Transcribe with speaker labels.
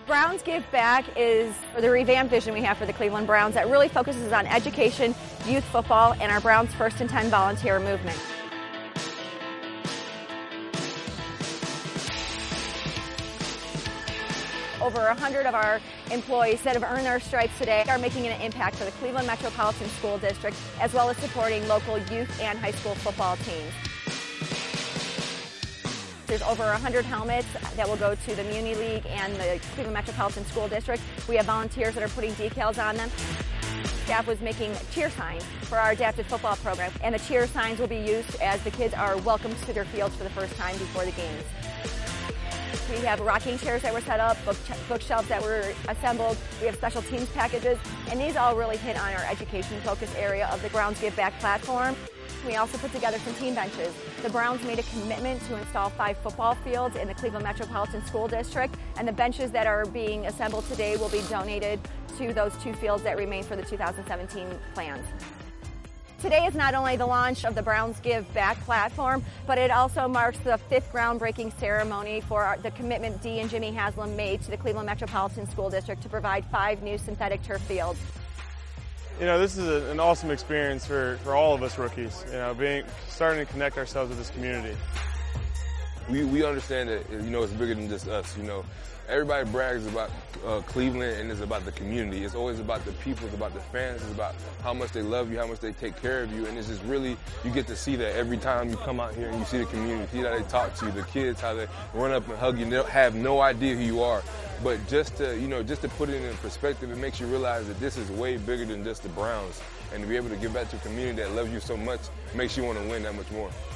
Speaker 1: Browns Give Back is the revamped vision we have for the Cleveland Browns that really focuses on education, youth football, and our Browns First and 10 volunteer movement. Over 100 of our employees that have earned their stripes today are making an impact for the Cleveland Metropolitan School District, as well as supporting local youth and high school football teams. There's over 100 helmets that will go to the Muni League and the Cleveland Metropolitan School District. We have volunteers that are putting decals on them. Staff was making cheer signs for our adapted football program, and the cheer signs will be used as the kids are welcomed to their fields for the first time before the games. We have rocking chairs that were set up, bookshelves that were assembled. We have special teams packages, and these all really hit on our education focus area of the Browns Give Back platform. We also put together some team benches. The Browns made a commitment to install 5 football fields in the Cleveland Metropolitan School District, and the benches that are being assembled today will be donated to those 2 fields that remain for the 2017 plans. Today is not only the launch of the Browns Give Back platform, but it also marks the 5th groundbreaking ceremony for the commitment Dee and Jimmy Haslam made to the Cleveland Metropolitan School District to provide 5 new synthetic turf fields.
Speaker 2: You know, this is an awesome experience for all of us rookies, you know, starting to connect ourselves with this community.
Speaker 3: We understand that, you know, it's bigger than just us, you know. Everybody brags about Cleveland, and it's about the community. It's always about the people, it's about the fans, it's about how much they love you, how much they take care of you, and it's just really, you get to see that every time you come out here and you see the community, see how they talk to you, the kids, how they run up and hug you, they have no idea who you are. But just to, you know, just to put it in perspective, it makes you realize that this is way bigger than just the Browns. And to be able to give back to a community that loves you so much makes you want to win that much more.